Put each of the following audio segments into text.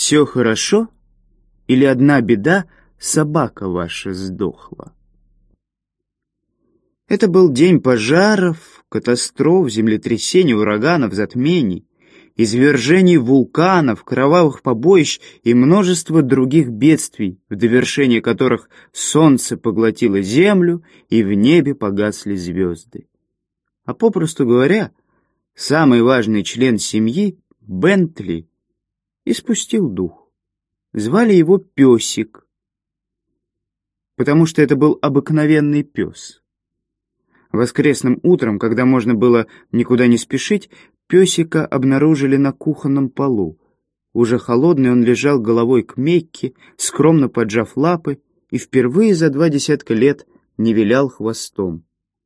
Все хорошо? Или одна беда, собака ваша сдохла? Это был день пожаров, катастроф, землетрясений, ураганов, затмений, извержений вулканов, кровавых побоищ и множества других бедствий, в довершение которых солнце поглотило землю и в небе погасли звезды. А попросту говоря, самый важный член семьи, Бентли, испустил дух. Звали его Песик, потому что это был обыкновенный пес. Воскресным утром, когда можно было никуда не спешить, Песика обнаружили на кухонном полу. Уже холодный он лежал головой к Мекке, скромно поджав лапы, и впервые за 20 лет не вилял хвостом.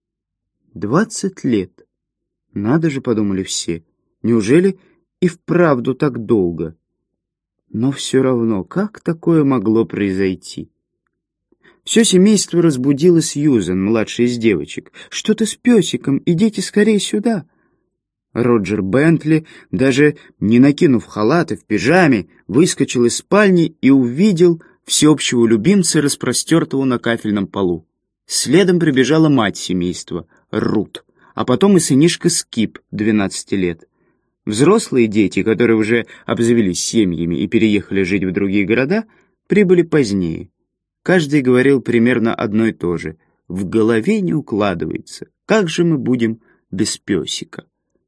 20 лет. Надо же, подумали все. Неужели и вправду так долго? Но все равно, как такое могло произойти? Все семейство разбудило Сьюзен, младшая из девочек. «Что-то с Песиком, идите скорее сюда!» Роджер Бентли, даже не накинув халат и в пижаме, выскочил из спальни и увидел всеобщего любимца, распростертого на кафельном полу. Следом прибежала мать семейства, Рут, а потом и сынишка Скип, 12 лет. Взрослые дети, которые уже обзавелись семьями и переехали жить в другие города, прибыли позднее. Каждый говорил примерно одно и то же. В голове не укладывается. Как же мы будем без Песика?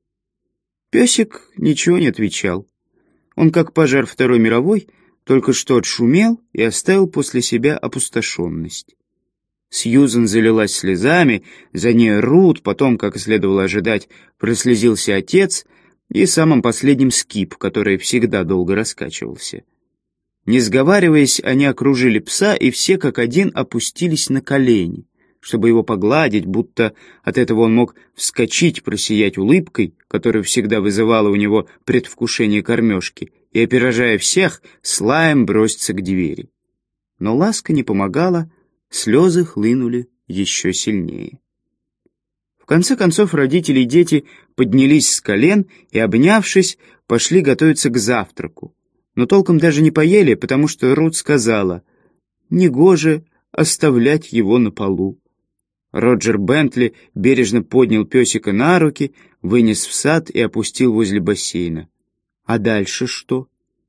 Песик ничего не отвечал. Он, как пожар Второй мировой, только что отшумел и оставил после себя опустошенность. Сьюзен залилась слезами, за ней Рут, потом, как и следовало ожидать, прослезился отец и самым последним Скип, который всегда долго раскачивался. Не сговариваясь, они окружили пса, и все как один опустились на колени, чтобы его погладить, будто от этого он мог вскочить, просиять улыбкой, которая всегда вызывала у него предвкушение кормежки, и, опережая всех, с лаем броситься к двери. Но ласка не помогала, слезы хлынули еще сильнее. В конце концов родители и дети поднялись с колен и, обнявшись, пошли готовиться к завтраку. Но толком даже не поели, потому что Рут сказала: «Негоже оставлять его на полу». Роджер Бентли бережно поднял Песика на руки, вынес в сад и опустил возле бассейна. «А дальше что?»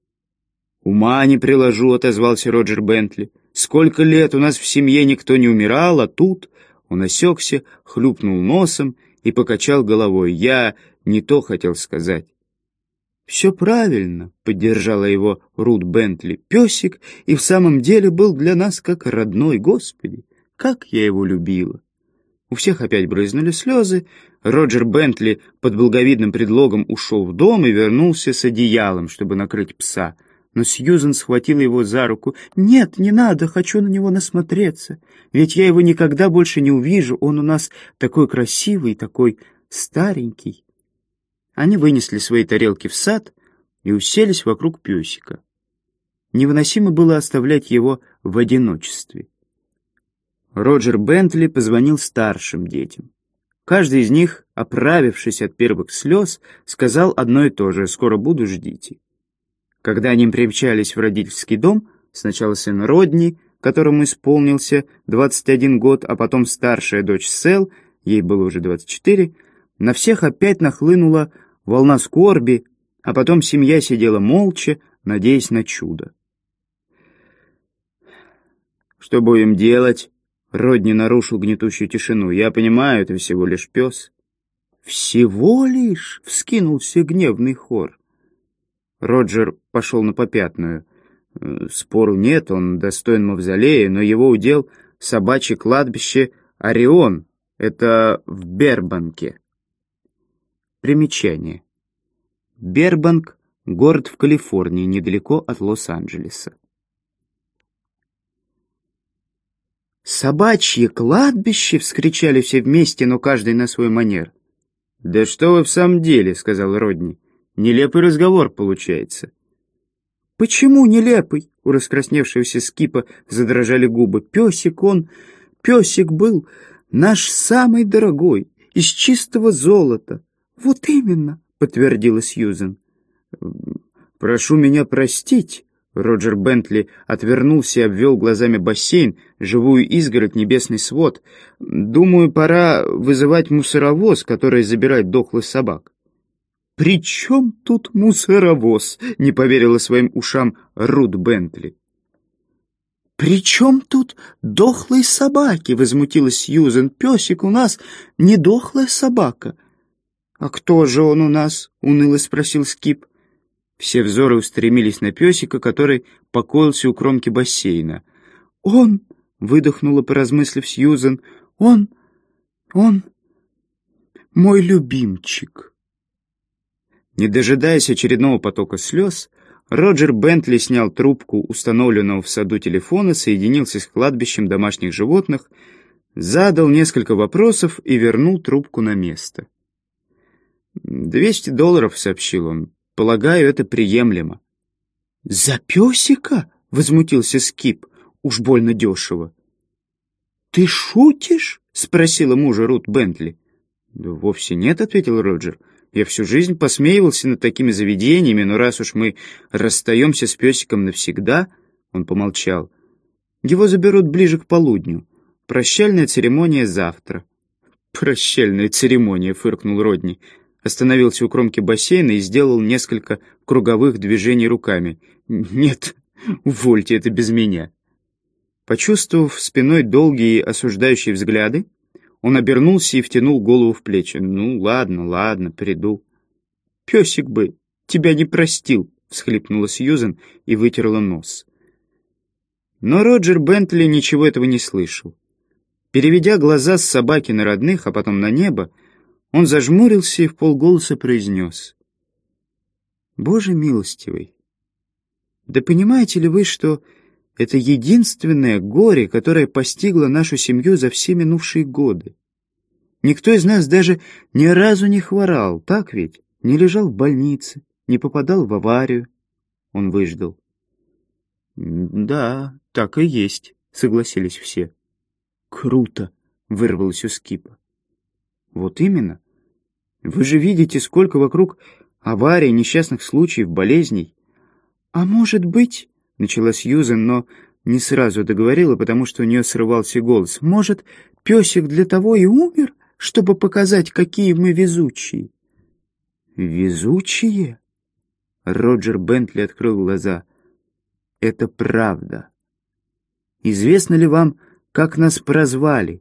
«Ума не приложу», — отозвался Роджер Бентли. «Сколько лет у нас в семье никто не умирал, а тут...» Он осекся, хлюпнул носом и покачал головой. «Я не то хотел сказать». «Все правильно», — поддержала его Рут Бентли. «Песик и в самом деле был для нас как родной, Господи, как я его любила». У всех опять брызнули слезы. Роджер Бентли под благовидным предлогом ушел в дом и вернулся с одеялом, чтобы накрыть пса. Но Сьюзен схватила его за руку. «Нет, не надо, хочу на него насмотреться. Ведь я его никогда больше не увижу. Он у нас такой красивый, такой старенький». Они вынесли свои тарелки в сад и уселись вокруг Песика. Невыносимо было оставлять его в одиночестве. Роджер Бентли позвонил старшим детям. Каждый из них, оправившись от первых слез, сказал одно и то же: «Скоро буду, ждите». Когда они примчались в родительский дом, сначала сын Родни, которому исполнился 21 год, а потом старшая дочь Сэл, ей было уже 24, на всех опять нахлынула волна скорби, а потом семья сидела молча, надеясь на чудо. «Что будем делать?» Родни нарушил гнетущую тишину. «Я понимаю, это всего лишь пес». «Всего лишь?» — вскинулся гневный хор. Роджер пошел на попятную. Спору нет, он достоин мавзолея, но его удел собачье кладбище Орион. Это в Бербанке. Примечание. Бербанк — город в Калифорнии, недалеко от Лос-Анджелеса. «Собачье кладбище!» — вскричали все вместе, но каждый на свой манер. «Да что вы в самом деле!» — сказал Родни. «Нелепый разговор получается». «Почему нелепый?» — у раскрасневшегося Скипа задрожали губы. Песик был наш самый дорогой, из чистого золота». «Вот именно», — подтвердила Сьюзен. «Прошу меня простить», Роджер Бентли отвернулся и обвел глазами бассейн, живую изгородь, небесный свод. «Думаю, пора вызывать мусоровоз, который забирает дохлых собак». «При чем тут мусоровоз?» — не поверила своим ушам Рут Бентли. «При чем тут дохлые собаки?» — возмутилась Сьюзен. «Песик у нас не дохлая собака». «А кто же он у нас?» — уныло спросил Скип. Все взоры устремились на песика, который покоился у кромки бассейна. «Он!» — выдохнула, поразмыслив Сьюзен. Он мой любимчик». Не дожидаясь очередного потока слез, Роджер Бентли снял трубку установленного в саду телефона, соединился с кладбищем домашних животных, задал несколько вопросов и вернул трубку на место. $200, — сообщил он. Полагаю, это приемлемо. «За песика?» — возмутился Скип. «Уж больно дешево». «Ты шутишь?» — спросила мужа Рут Бентли. «Да вовсе нет», — ответил Роджер. «Я всю жизнь посмеивался над такими заведениями, но раз уж мы расстаемся с песиком навсегда...» Он помолчал. «Его заберут ближе к полудню. Прощальная церемония завтра». «Прощальная церемония», — фыркнул Родни. Остановился у кромки бассейна и сделал несколько круговых движений руками. «Нет, увольте это без меня». Почувствовав спиной долгие осуждающие взгляды, он обернулся и втянул голову в плечи. «Ну, ладно, приду». «Песик бы тебя не простил», — всхлипнула Сьюзен и вытерла нос. Но Роджер Бентли ничего этого не слышал. Переведя глаза с собаки на родных, а потом на небо, он зажмурился и вполголоса произнес: «Боже милостивый, да понимаете ли вы, что это единственное горе, которое постигло нашу семью за все минувшие годы? Никто из нас даже ни разу не хворал, так ведь? Не лежал в больнице, не попадал в аварию». Он выждал. «Да, так и есть», — согласились все. «Круто», — вырвалось у Скипа. «Вот именно. Вы же видите, сколько вокруг аварий, несчастных случаев, болезней». «А может быть...» — начала Сьюзен, но не сразу договорила, потому что у нее срывался голос. «Может, песик для того и умер, чтобы показать, какие мы везучие?» «Везучие?» Роджер Бентли открыл глаза. «Это правда. Известно ли вам, как нас прозвали?»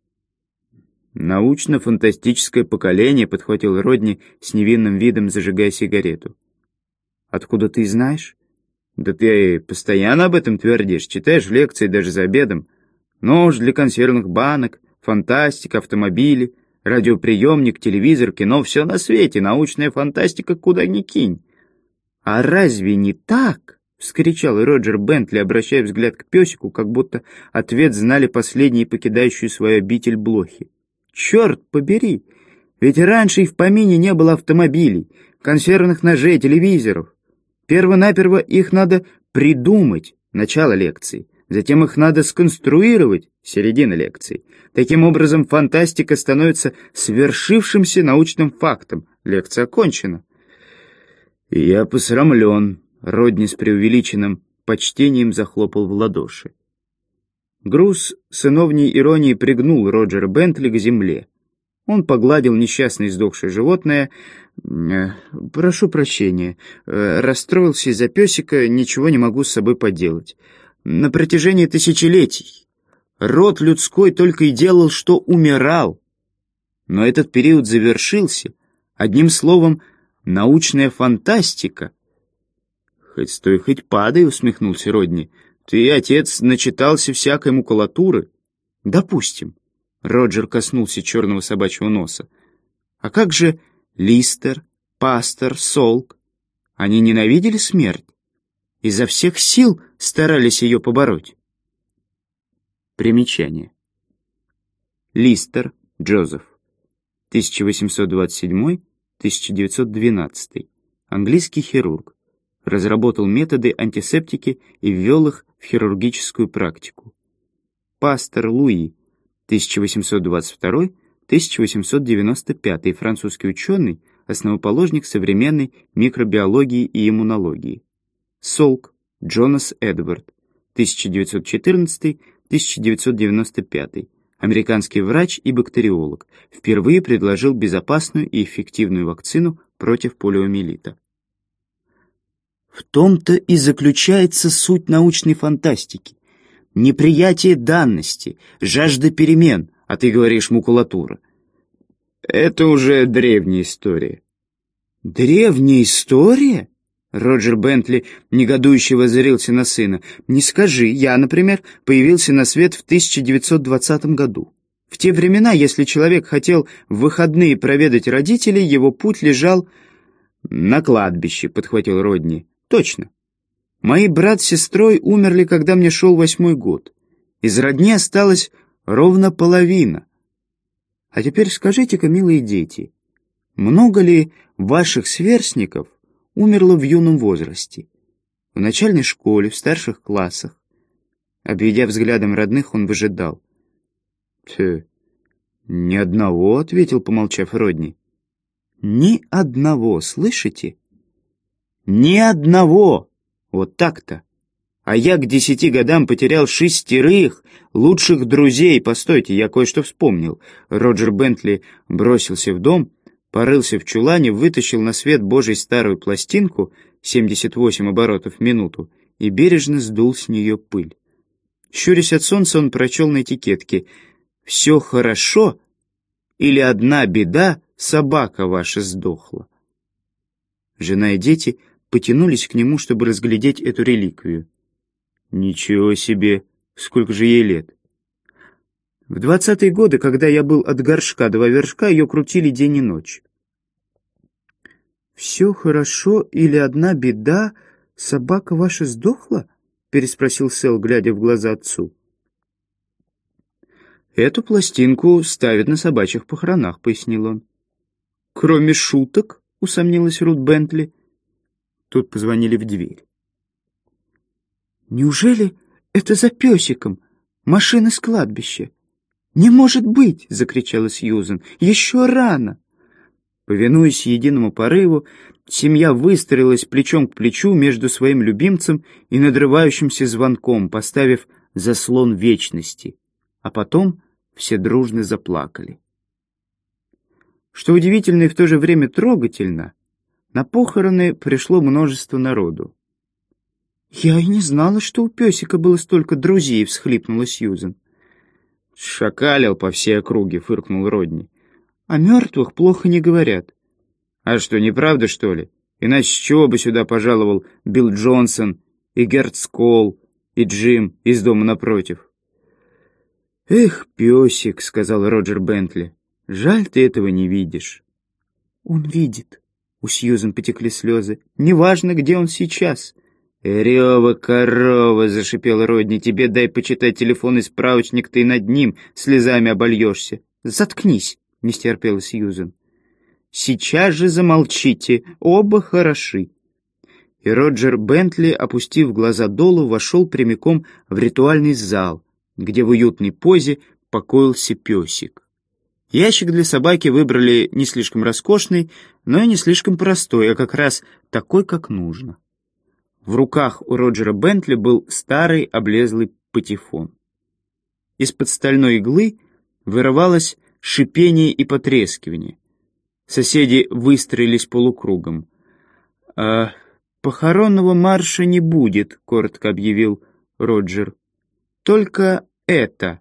«Научно-фантастическое поколение», — подхватил Родни с невинным видом, зажигая сигарету. «Откуда ты знаешь?» «Да ты постоянно об этом твердишь, читаешь лекции даже за обедом. Нож для консервных банок, фантастика, автомобили, радиоприемник, телевизор, кино — все на свете, научная фантастика куда ни кинь». «А разве не так?» — вскричал Роджер Бентли, обращая взгляд к песику, как будто ответ знали последние покидающие свою обитель блохи. «Черт побери! Ведь раньше и в помине не было автомобилей, консервных ножей, телевизоров. Перво-наперво их надо придумать, начало лекции. Затем их надо сконструировать, середина лекции. Таким образом, фантастика становится свершившимся научным фактом. Лекция окончена». «Я посрамлен», — Родни с преувеличенным почтением захлопал в ладоши. Груз сыновней иронии пригнул Роджера Бентли к земле. Он погладил несчастное издохшее животное. «Прошу прощения, расстроился из-за песика, ничего не могу с собой поделать. На протяжении тысячелетий род людской только и делал, что умирал. Но этот период завершился. Одним словом, научная фантастика». «Хоть стой, хоть падай», — усмехнулся Родни. «Ты, отец, начитался всякой макулатуры». «Допустим». Роджер коснулся черного собачьего носа. «А как же Листер, Пастор, Солк? Они ненавидели смерть? Изо всех сил старались ее побороть». Примечание. Листер Джозеф, 1827-1912, английский хирург. Разработал методы антисептики и ввел их в хирургическую практику. Пастор Луи, 1822-1895, французский ученый, основоположник современной микробиологии и иммунологии. Солк Джонас Эдвард, 1914-1995, американский врач и бактериолог, впервые предложил безопасную и эффективную вакцину против полиомиелита. В том-то и заключается суть научной фантастики. Неприятие данности, жажда перемен, а ты говоришь макулатура. Это уже древняя история. Древняя история? Роджер Бентли негодующе воззрился на сына. Не скажи, я, например, появился на свет в 1920 году. В те времена, если человек хотел в выходные проведать родителей, его путь лежал на кладбище, подхватил Родни. Точно. Мои брат с сестрой умерли, когда мне шел 8-й год. Из родни осталась ровно половина. А теперь скажите-ка, милые дети, много ли ваших сверстников умерло в юном возрасте? В начальной школе, в старших классах? Обведя взглядом родных, он выжидал. «Ни одного», — ответил, помолчав Родни. «Ни одного, слышите? Ни одного! Вот так-то! А я к 10 годам потерял 6 лучших друзей. Постойте, я кое-что вспомнил». Роджер Бентли бросился в дом, порылся в чулане, вытащил на свет Божий старую пластинку, 78 оборотов в минуту, и бережно сдул с нее пыль. Щурясь от солнца, он прочел на этикетке: «Все хорошо или одна беда, собака ваша сдохла». Жена и дети потянулись к нему, чтобы разглядеть эту реликвию. Ничего себе! Сколько же ей лет? В 20-е годы, когда я был от горшка до вершка, ее крутили день и ночь. «Все хорошо или одна беда, собака ваша сдохла?» — переспросил Сэл, глядя в глаза отцу. «Эту пластинку ставят на собачьих похоронах», — пояснил он. «Кроме шуток?» — усомнилась Рут Бентли. Тут позвонили в дверь. «Неужели это за песиком? Машина с кладбища?» «Не может быть!» — закричала Сьюзен. «Еще рано!» Повинуясь единому порыву, семья выстроилась плечом к плечу между своим любимцем и надрывающимся звонком, поставив заслон вечности. А потом все дружно заплакали. Что удивительно и в то же время трогательно, на похороны пришло множество народу. «Я и не знала, что у песика было столько друзей», — всхлипнула Сьюзен. «Шакалил по всей округе», — фыркнул Родни. «О мертвых плохо не говорят». «А что, неправда, что ли? Иначе с чего бы сюда пожаловал Билл Джонсон и Герт Сколл и Джим из дома напротив?» «Эх, песик», — сказал Роджер Бентли, — «жаль, ты этого не видишь». «Он видит». У Сьюзен потекли слезы. «Неважно, где он сейчас». «Рева корова!» — зашипел Родни. «Тебе дай почитать телефонный справочник, ты над ним слезами обольешься». «Заткнись!» — не стерпела Сьюзен. «Сейчас же замолчите, оба хороши». И Роджер Бентли, опустив глаза долу, вошел прямиком в ритуальный зал, где в уютной позе покоился песик. Ящик для собаки выбрали не слишком роскошный, но и не слишком простой, а как раз такой, как нужно. В руках у Роджера Бентли был старый облезлый патефон. Из-под стальной иглы вырывалось шипение и потрескивание. Соседи выстроились полукругом. «Похоронного марша не будет», — коротко объявил Роджер. «Только это».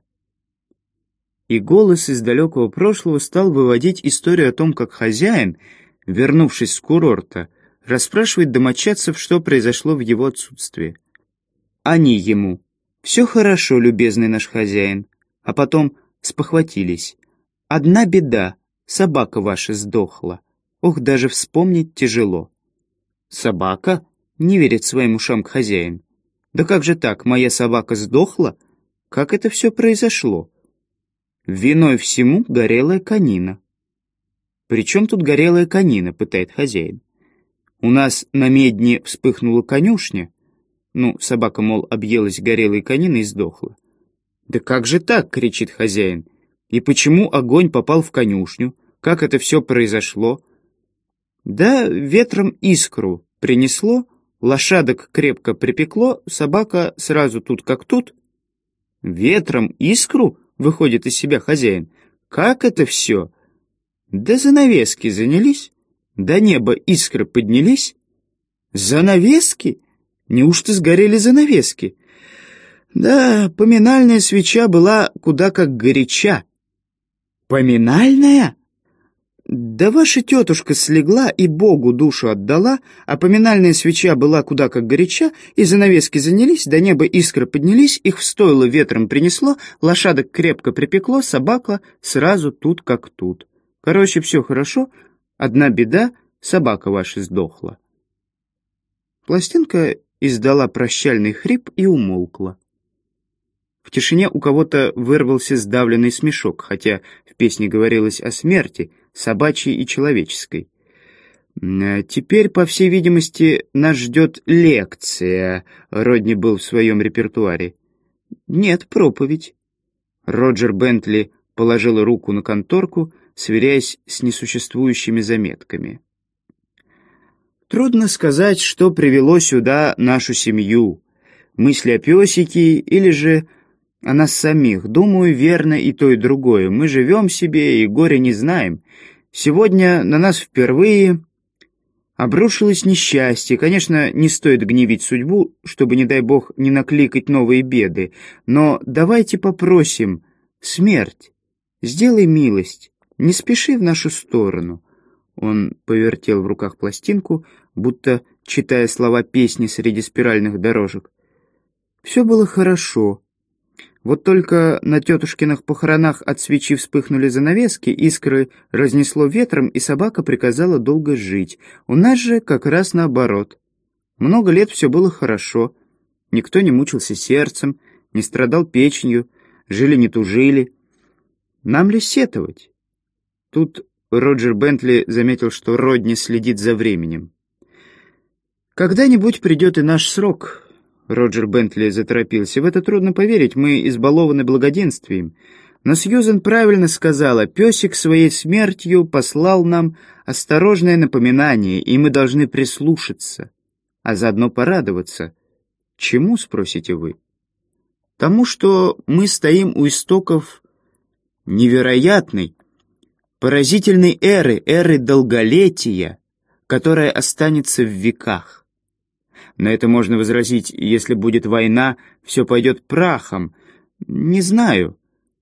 И голос из далекого прошлого стал выводить историю о том, как хозяин, вернувшись с курорта, расспрашивает домочадцев, что произошло в его отсутствие. Они ему: «Все хорошо, любезный наш хозяин», а потом спохватились. «Одна беда, собака ваша сдохла. Ох, даже вспомнить тяжело». «Собака?» — не верит своим ушам хозяин. «Да как же так, моя собака сдохла? Как это все произошло?» «Виной всему горелая конина». «При чем тут горелая конина?» — пытает хозяин. «У нас на медне вспыхнула конюшня». Ну, собака, мол, объелась горелой кониной и сдохла. «Да как же так?» — кричит хозяин. «И почему огонь попал в конюшню? Как это все произошло?» «Да ветром искру принесло, лошадок крепко припекло, собака сразу тут как тут. Ветром искру, выходит из себя хозяин. Как это все? Да занавески занялись, до неба искры поднялись. Занавески? Неужто сгорели занавески? Да, поминальная свеча была куда как горяча. Поминальная? Да ваша тетушка слегла и Богу душу отдала, а поминальная свеча была куда как горяча, и занавески занялись, до неба искры поднялись, их в стойло ветром принесло, лошадок крепко припекло, собака сразу тут как тут. Короче, все хорошо, одна беда, собака ваша сдохла. Пластинка издала прощальный хрип и умолкла. В тишине у кого-то вырвался сдавленный смешок, хотя в песне говорилось о смерти, собачьей и человеческой. «Теперь, по всей видимости, нас ждет лекция», — Родни был в своем репертуаре. «Нет, проповедь». Роджер Бентли положил руку на конторку, сверяясь с несуществующими заметками. «Трудно сказать, что привело сюда нашу семью. Мысли о песике или же о нас самих. Думаю, верно и то, и другое. Мы живем себе и горя не знаем. Сегодня на нас впервые обрушилось несчастье. Конечно, не стоит гневить судьбу, чтобы, не дай бог, не накликать новые беды. Но давайте попросим, смерть, сделай милость, не спеши в нашу сторону». Он повертел в руках пластинку, будто читая слова песни среди спиральных дорожек. Все было хорошо. Вот только на тетушкиных похоронах от свечи вспыхнули занавески, искры разнесло ветром, и собака приказала долго жить. У нас же как раз наоборот. Много лет все было хорошо. Никто не мучился сердцем, не страдал печенью, жили не тужили. Нам ли сетовать? Тут Роджер Бентли заметил, что Родни следит за временем. «Когда-нибудь придет и наш срок». Роджер Бентли заторопился. «В это трудно поверить, мы избалованы благоденствием. Но Сьюзен правильно сказала, песик своей смертью послал нам осторожное напоминание, и мы должны прислушаться, а заодно порадоваться. Чему, спросите вы? Тому, что мы стоим у истоков невероятной, поразительной эры долголетия, которая останется в веках. На это можно возразить, если будет война, все пойдет прахом. Не знаю.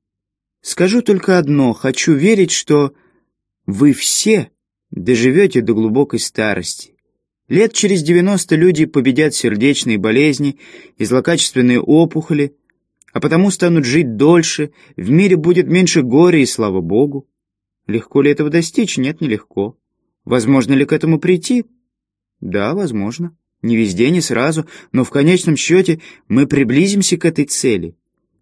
Скажу только одно. Хочу верить, что вы все доживете до глубокой старости. Лет через 90 люди победят сердечные болезни и злокачественные опухоли, а потому станут жить дольше, в мире будет меньше горя, и слава Богу. Легко ли этого достичь? Нет, нелегко. Возможно ли к этому прийти? Да, возможно. Не везде, не сразу, но в конечном счете мы приблизимся к этой цели.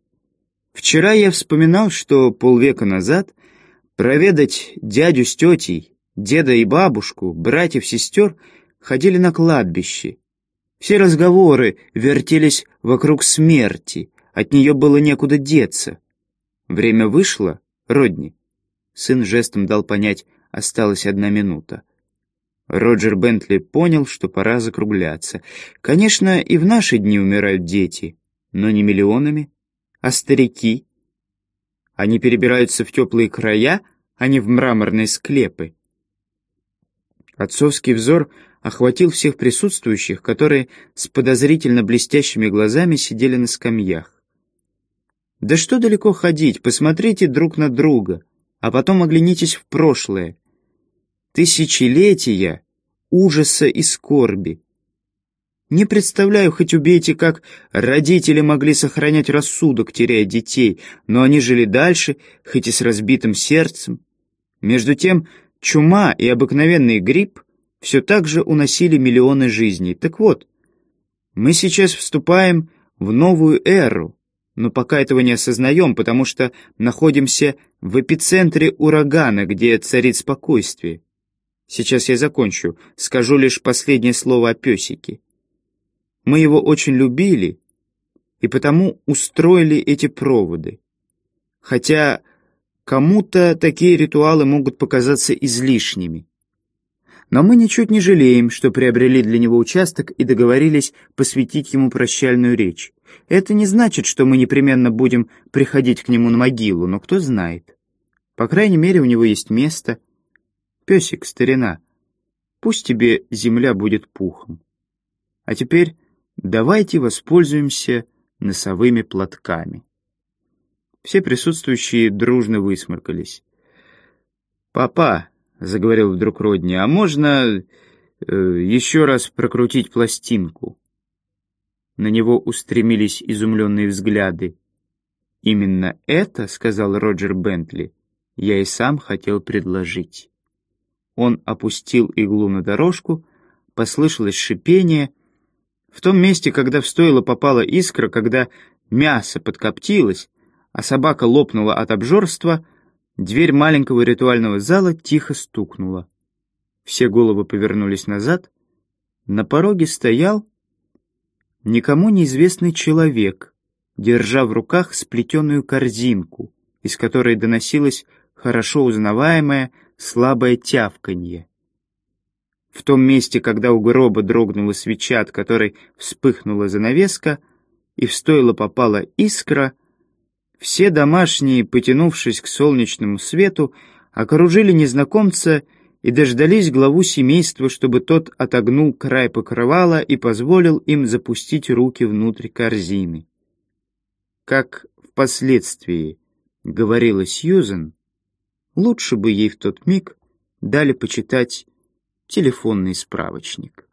Вчера я вспоминал, что полвека назад проведать дядю с тетей, деда и бабушку, братьев, сестер ходили на кладбище. Все разговоры вертелись вокруг смерти, от нее было некуда деться. Время вышло, Родни. Сын жестом дал понять, осталась 1 минута. Роджер Бентли понял, что пора закругляться. Конечно, и в наши дни умирают дети, но не миллионами, а старики. Они перебираются в теплые края, а не в мраморные склепы. Отцовский взор охватил всех присутствующих, которые с подозрительно блестящими глазами сидели на скамьях. Да что далеко ходить, посмотрите друг на друга, а потом оглянитесь в прошлое. Тысячелетия ужаса и скорби. Не представляю, хоть убейте, как родители могли сохранять рассудок, теряя детей, но они жили дальше, хоть и с разбитым сердцем. Между тем, чума и обыкновенный грипп все так же уносили миллионы жизней. Так вот, мы сейчас вступаем в новую эру, но пока этого не осознаем, потому что находимся в эпицентре урагана, где царит спокойствие. Сейчас я закончу, скажу лишь последнее слово о песике. Мы его очень любили, и потому устроили эти проводы. Хотя кому-то такие ритуалы могут показаться излишними. Но мы ничуть не жалеем, что приобрели для него участок и договорились посвятить ему прощальную речь. Это не значит, что мы непременно будем приходить к нему на могилу, но кто знает. По крайней мере, у него есть место. Песик, старина, пусть тебе земля будет пухом. А теперь давайте воспользуемся носовыми платками. Все присутствующие дружно высморкались. «Папа», — заговорил вдруг Родни, — «а можно еще раз прокрутить пластинку?» На него устремились изумленные взгляды. «Именно это, — сказал Роджер Бентли, — я и сам хотел предложить». Он опустил иглу на дорожку, послышалось шипение. В том месте, когда в стойло попала искра, когда мясо подкоптилось, а собака лопнула от обжорства, дверь маленького ритуального зала тихо стукнула. Все головы повернулись назад. На пороге стоял никому неизвестный человек, держа в руках сплетенную корзинку, из которой доносилось хорошо узнаваемое слабое тявканье. В том месте, когда у гроба дрогнула свеча, от которой вспыхнула занавеска, и в стойло попала искра, все домашние, потянувшись к солнечному свету, окружили незнакомца и дождались главу семейства, чтобы тот отогнул край покрывала и позволил им запустить руки внутрь корзины. Как впоследствии говорила Сьюзен, лучше бы ей в тот миг дали почитать телефонный справочник.